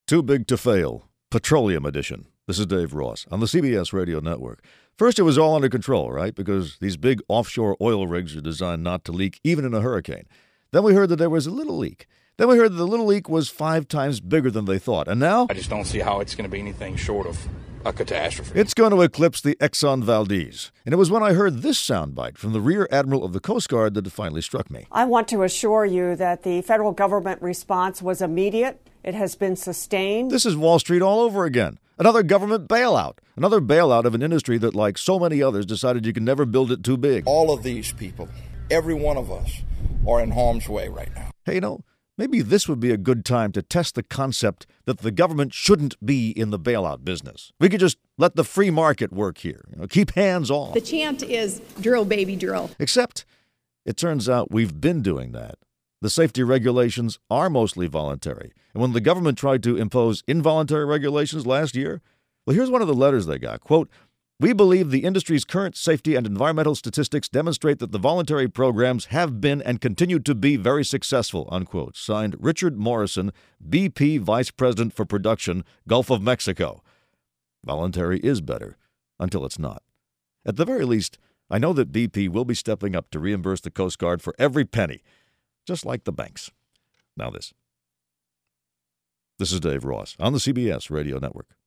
Too Big to Fail, Petroleum Edition. This is Dave Ross on the CBS Radio Network. First, it was all under control, right? Because these big offshore oil rigs are designed not to leak even in a hurricane. Then we heard that there was a little leak. Then we heard that the little leak was 5 times bigger than they thought. And now? I just don't see how it's going to be anything short of a catastrophe. It's going to eclipse the Exxon Valdez. And it was when I heard this soundbite from the Rear Admiral of the Coast Guard that it finally struck me. I want to assure you that the federal government response was immediate. It has been sustained. This is Wall Street all over again. Another government bailout. Another bailout of an industry that, like so many others, decided you can never build it too big. All of these people, every one of us, are in harm's way right now. Hey, maybe this would be a good time to test the concept that the government shouldn't be in the bailout business. We could just let the free market work here. Keep hands off. The chant is drill, baby, drill. Except it turns out we've been doing that. The safety regulations are mostly voluntary. And when the government tried to impose involuntary regulations last year, well, here's one of the letters they got. Quote, "We believe the industry's current safety and environmental statistics demonstrate that the voluntary programs have been and continue to be very successful," unquote. Signed, Richard Morrison, BP Vice President for Production, Gulf of Mexico. Voluntary is better until it's not. At the very least, I know that BP will be stepping up to reimburse the Coast Guard for every penny, just like the banks. Now this. This is Dave Ross on the CBS Radio Network.